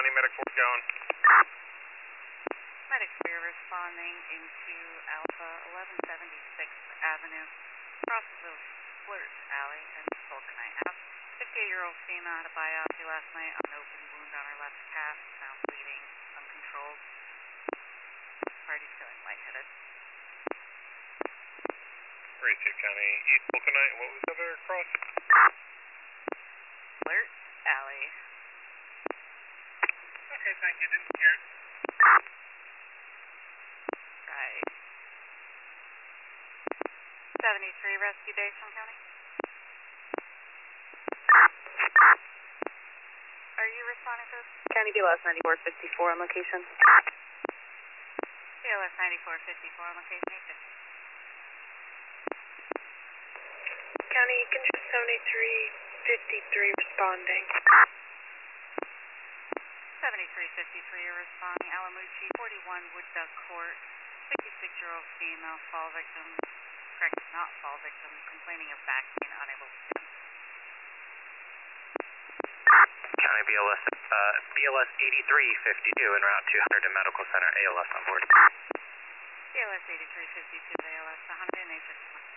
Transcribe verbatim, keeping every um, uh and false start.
County, Medic four going. Medic four responding into Alpha eleven seventy-sixth Avenue, crosses of Flirt Alley and Vulcanite Ave. fifty-eight-year-old female had a biopsy last night on an open wound on her left calf, now bleeding, uncontrolled. Party's feeling lightheaded. thirty-two County, East Vulcanite, what was the other cross? Flirt Alley. Okay, thank you, didn't hear it. Right. seventy-three rescue base from County. Are you responding to this? County B L S ninety-four fifty-four on location. B L S ninety-four fifty-four on location. County Control seventy-three fifty-three responding. seventy-three fifty-three are responding. Alamucci, forty-one Wood Duck Court, fifty-six-year-old female, fall victim, correct, not fall victim, complaining of back pain, unable to stand. County B L S, uh, B L S eighty-three fifty-two en route to Hunterdon Medical Center, A L S on board. B L S eighty-three fifty-two, A L S one hundred, and eight fifty-one.